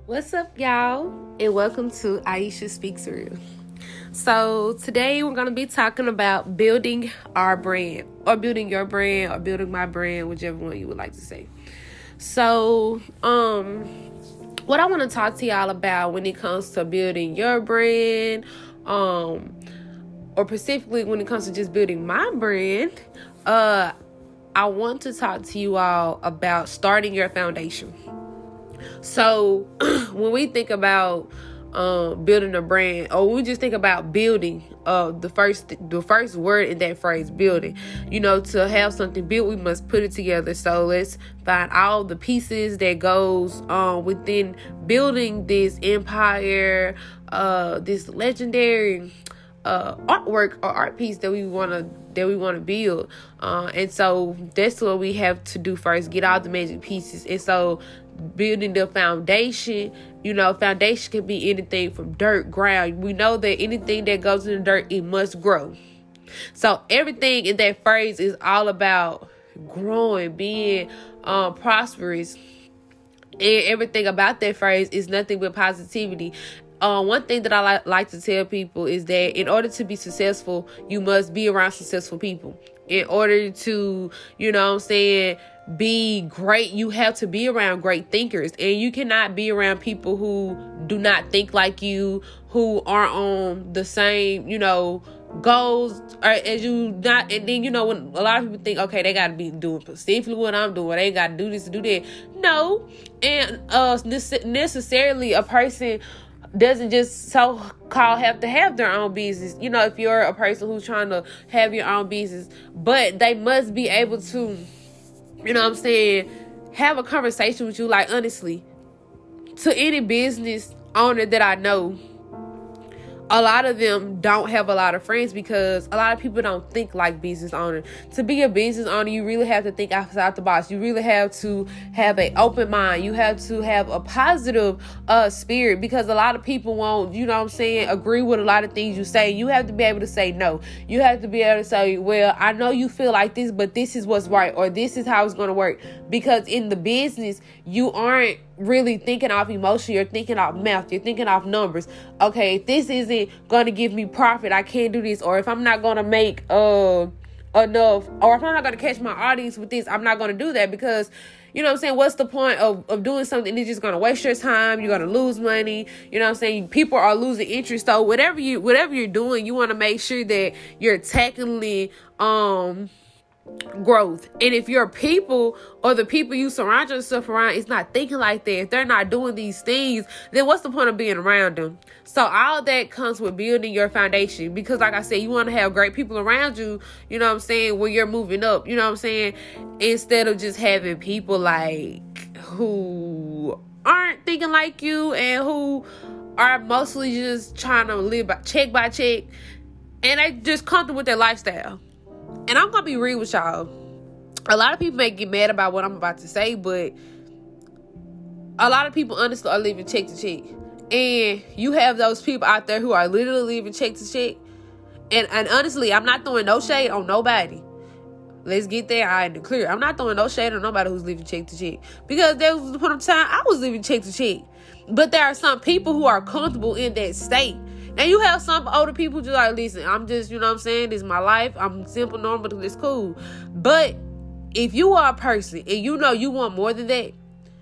What's up, y'all? And welcome to Aisha Speaks Real. So today we're going to be talking about building our brand, or building your brand, or building my brand, whichever one you would like to say. So, what I want to talk to y'all about when it comes to building your brand, or specifically when it comes to just building my brand, I want to talk to you all about starting your foundation. So when we think about building a brand, or we just think about building, the first word in that phrase, building, to have something built, we must put it together. So let's find all the pieces that goes within building this empire, this legendary artwork or art piece that we want to build. And so that's what we have to do first, get all the magic pieces. And so building the foundation, foundation can be anything from dirt, ground. We know that anything that goes in the dirt, it must grow. So everything in that phrase is all about growing, being prosperous. And everything about that phrase is nothing but positivity. One thing that I like to tell people is that in order to be successful, you must be around successful people. In order to, be great, you have to be around great thinkers. And you cannot be around people who do not think like you, who aren't on the same, goals as you not. And then, when a lot of people think, okay, they got to be doing specifically what I'm doing, they got to do this to do that. No. And necessarily a person doesn't just so-called have to have their own business. If you're a person who's trying to have your own business, but they must be able to, have a conversation with you. Like, honestly, to any business owner that I know, a lot of them don't have a lot of friends because a lot of people don't think like business owners. To be a business owner, you really have to think outside the box. You really have to have an open mind. You have to have a positive spirit, because a lot of people won't, agree with a lot of things you say. You have to be able to say no. You have to be able to say, well, I know you feel like this, but this is what's right, or this is how it's going to work. Because in the business, you aren't really thinking off emotion. You're thinking off math. You're thinking off numbers. Okay, if this isn't going to give me profit, I can't do this. Or if I'm not going to make enough, or if I'm not going to catch my audience with this, I'm not going to do that, because what's the point of doing something that's just going to waste your time? You're going to lose money. People are losing interest. So whatever you're doing, you want to make sure that you're tackling growth. And if your people, or the people you surround yourself around, is not thinking like that, if they're not doing these things, then what's the point of being around them? So all that comes with building your foundation, because like I said, you want to have great people around you, when you're moving up, instead of just having people like who aren't thinking like you, and who are mostly just trying to live by check, and they just comfortable with their lifestyle. And I'm going to be real with y'all. A lot of people may get mad about what I'm about to say, but a lot of people honestly are living check to check. And you have those people out there who are literally living check to check. And honestly, I'm not throwing no shade on nobody. Let's get that out in the clear. I'm not throwing no shade on nobody who's living check to check. Because there was a point of time I was living check to check. But there are some people who are comfortable in that state. And you have some older people who just like, listen, I'm just, this is my life. I'm simple, normal, it's cool. But if you are a person and you want more than that,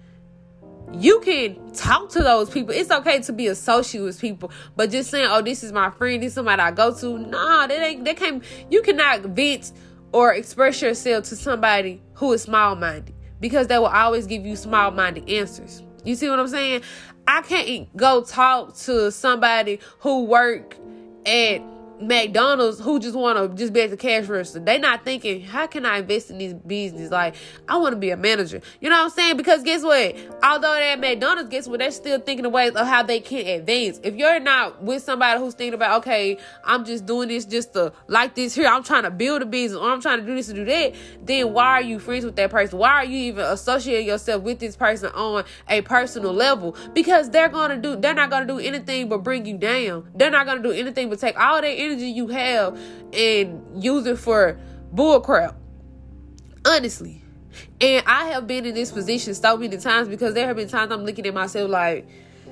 you can talk to those people. It's okay to be associated with people, but just saying, oh, this is my friend, this is somebody I go to. Nah, you cannot vent or express yourself to somebody who is small-minded, because they will always give you small-minded answers. You see what I'm saying? I can't go talk to somebody who work at McDonald's who just want to just be at the cash register. They not thinking, how can I invest in this business? Like, I want to be a manager. You know what I'm saying? Because guess what? Although they're at McDonald's, guess what? They're still thinking of ways of how they can advance. If you're not with somebody who's thinking about, okay, I'm just doing this just to like this here, I'm trying to build a business, or I'm trying to do this and do that, then why are you friends with that person? Why are you even associating yourself with this person on a personal level? Because they're not going to do anything but bring you down. They're not going to do anything but take all that energy you have and use it for bull crap. Honestly. And I have been in this position so many times, because there have been times I'm looking at myself like,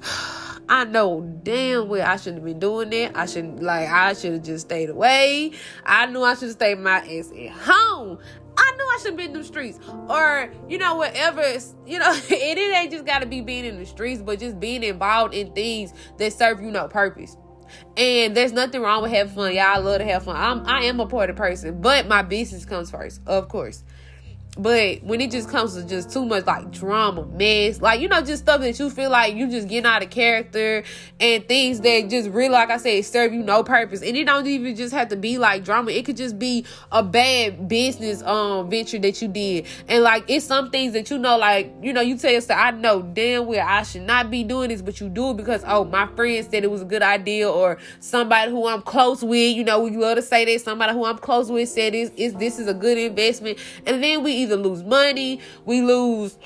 I know damn well I shouldn't have been doing that. I should have just stayed away. I knew I should have stayed my ass at home. I knew I shouldn't be in the streets. Or, whatever, it ain't just got to be being in the streets, but just being involved in things that serve you no purpose. And there's nothing wrong with having fun. Y'all love to have fun. I am a party person, but my business comes first, of course. But when it just comes to just too much like drama, mess, just stuff that you feel like you just getting out of character and things that just really, like I said, serve you no purpose. And it don't even just have to be like drama. It could just be a bad business venture that you did. And it's some things that you tell yourself, I know damn well I should not be doing this, but you do it because, my friend said it was a good idea, or somebody who I'm close with, we love to say that, somebody who I'm close with said this is a good investment. And then we either lose money, we lose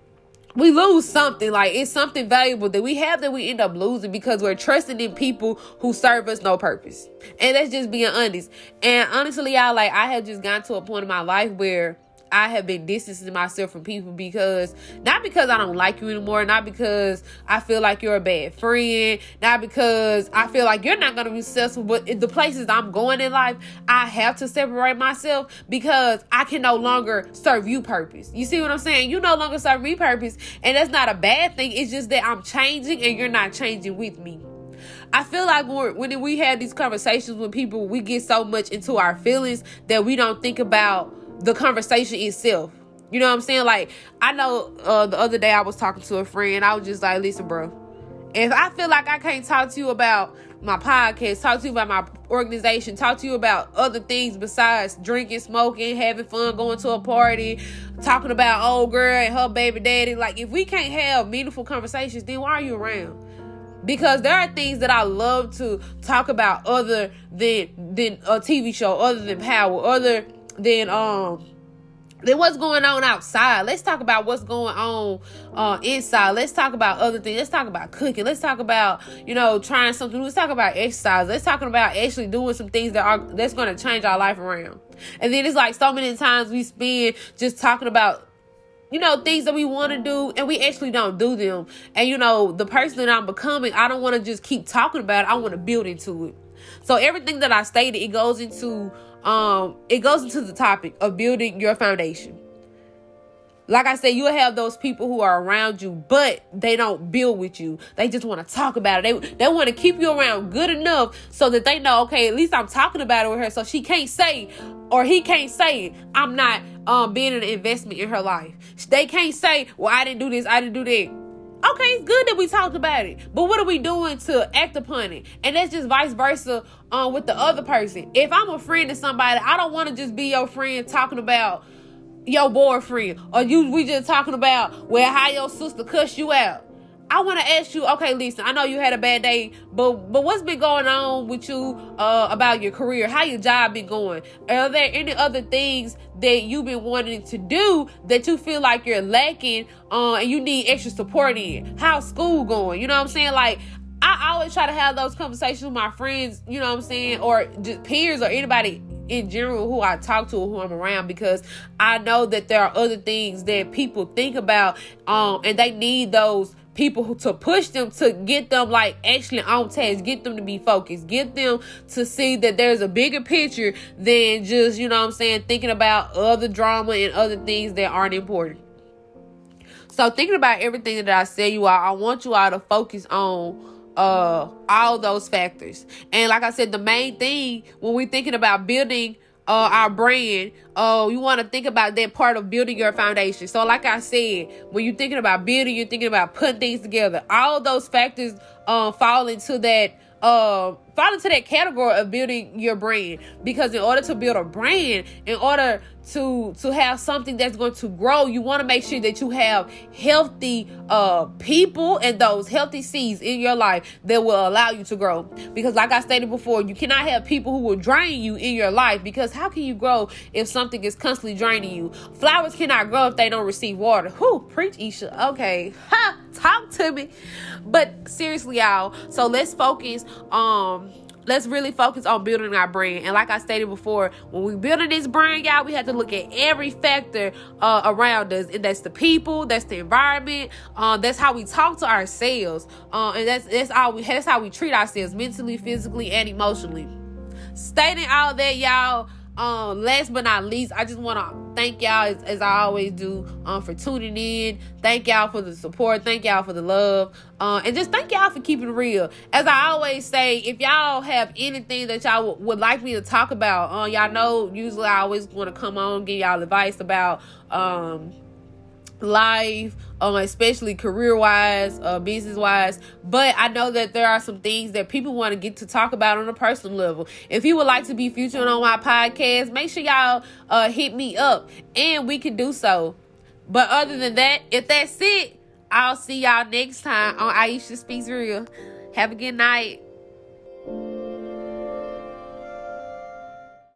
something. It's something valuable that we have that we end up losing because we're trusting in people who serve us no purpose. And that's just being honest. And honestly, y'all, I have just gotten to a point in my life where I have been distancing myself from people not because I don't like you anymore, not because I feel like you're a bad friend, not because I feel like you're not going to be successful, but the places I'm going in life, I have to separate myself because I can no longer serve you purpose. You see what I'm saying? You no longer serve me purpose, and that's not a bad thing. It's just that I'm changing and you're not changing with me. I feel like when we have these conversations with people, we get so much into our feelings that we don't think about the conversation itself. You know what I'm saying? I know the other day I was talking to a friend. I was just like, listen, bro, if I feel like I can't talk to you about my podcast, talk to you about my organization, talk to you about other things besides drinking, smoking, having fun, going to a party, talking about old girl and her baby daddy, if we can't have meaningful conversations, then why are you around? Because there are things that I love to talk about other than a TV show, other than Power, other than what's going on outside. Let's talk about what's going on inside. Let's talk about other things. Let's talk about cooking. Let's talk about trying something new. Let's talk about exercise. Let's talk about actually doing some things that's going to change our life around. And then it's so many times we spend just talking about things that we want to do, and we actually don't do them. And the person that I'm becoming, I don't want to just keep talking about it. I want to build into it. So everything that I stated, it goes into the topic of building your foundation. Like I said, you'll have those people who are around you, but they don't build with you. They just want to talk about it. They want to keep you around good enough so that they know, okay, at least I'm talking about it with her, so she can't say, or he can't say, I'm not being an investment in her life. They can't say, well, I didn't do this, I didn't do that. Okay, it's good that we talked about it, but what are we doing to act upon it? And that's just vice versa with the other person. If I'm a friend to somebody, I don't want to just be your friend talking about your boyfriend, or we just talking about how your sister cussed you out. I want to ask you, okay, listen, I know you had a bad day, but what's been going on with you about your career? How your job been going? Are there any other things that you've been wanting to do that you feel like you're lacking and you need extra support in? How's school going? You know what I'm saying? I always try to have those conversations with my friends, you know what I'm saying? Or just peers or anybody in general who I talk to or who I'm around, because I know that there are other things that people think about and they need those people to push them, to get them actually on task, get them to be focused, get them to see that there's a bigger picture than just, thinking about other drama and other things that aren't important. So thinking about everything that I said, I want you all to focus on all those factors. And like I said, the main thing when we're thinking about building our brand, you want to think about that part of building your foundation. So like I said, when you're thinking about building, you're thinking about putting things together. All those factors fall into that category of building your brand. Because in order to build a brand, in order to have something that's going to grow, you want to make sure that you have healthy people and those healthy seeds in your life that will allow you to grow. Because like I stated before, you cannot have people who will drain you in your life, because how can you grow if something is constantly draining you? Flowers cannot grow if they don't receive water. Preach, Isha. Okay. Talk to me. But seriously, y'all, so let's focus let's really focus on building our brand. And like I stated before, when we building this brand, y'all, we have to look at every factor around us. And that's the people, that's the environment, that's how we talk to ourselves, and that's how we treat ourselves mentally, physically, and emotionally. Stating all that, y'all, last but not least, I just want to thank y'all, as I always do, for tuning in. Thank y'all for the support. Thank y'all for the love. And just thank y'all for keeping it real. As I always say, if y'all have anything that y'all would like me to talk about, y'all know, usually I always want to come on, give y'all advice about life, especially career-wise, business-wise. But I know that there are some things that people want to get to talk about on a personal level. If you would like to be featured on my podcast, make sure y'all hit me up, and we can do so. But other than that, if that's it, I'll see y'all next time on Aisha Speaks Real. Have a good night.